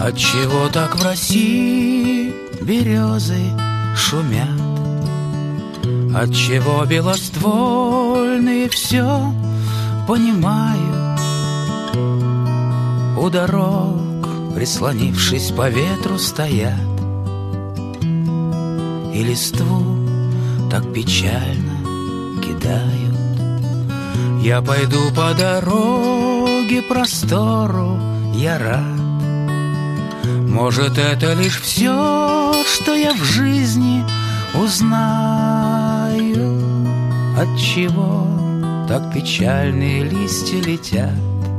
Отчего так в России березы шумят? Отчего белоствольные все понимают? У дорог, прислонившись по ветру, стоят и листву так печально кидают. Я пойду по дороге простору, я рад. Может, это лишь все, что я в жизни узнаю. Отчего так печальные листья летят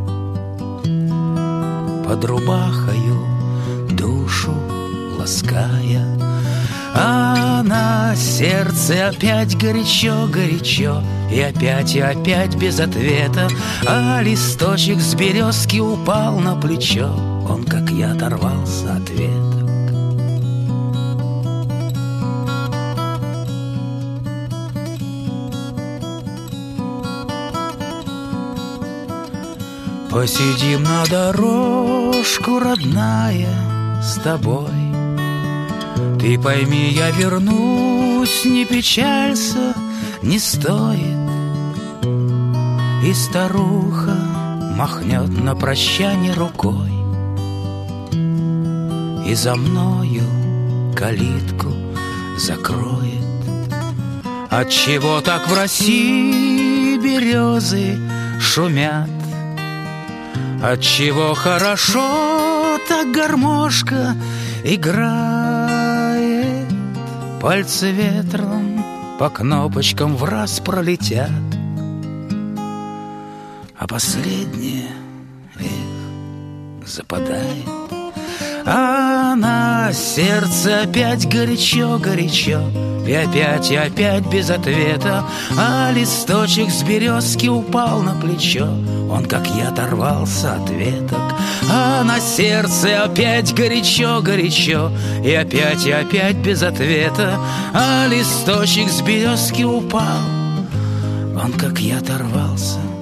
под рубахою, душу лаская, а на сердце опять горячо-горячо, и опять без ответа. А листочек с березки упал на плечо, он, как я, оторвался от веток. Посидим на дорожку, родная, с тобой. Ты пойми, я вернусь, не печалься, не стоит. И старуха махнет на прощание рукой, и за мною калитку закроет. Отчего так в России березы шумят? Отчего хорошо так гармошка играет? Пальцы ветром по кнопочкам враз пролетят, а последнее, западает. А на сердце опять горячо-горячо, и опять без ответа. А листочек с березки упал на плечо, он, как я, оторвался от веток. А на сердце опять горячо-горячо, и опять без ответа. А листочек с березки упал, он, как я, оторвался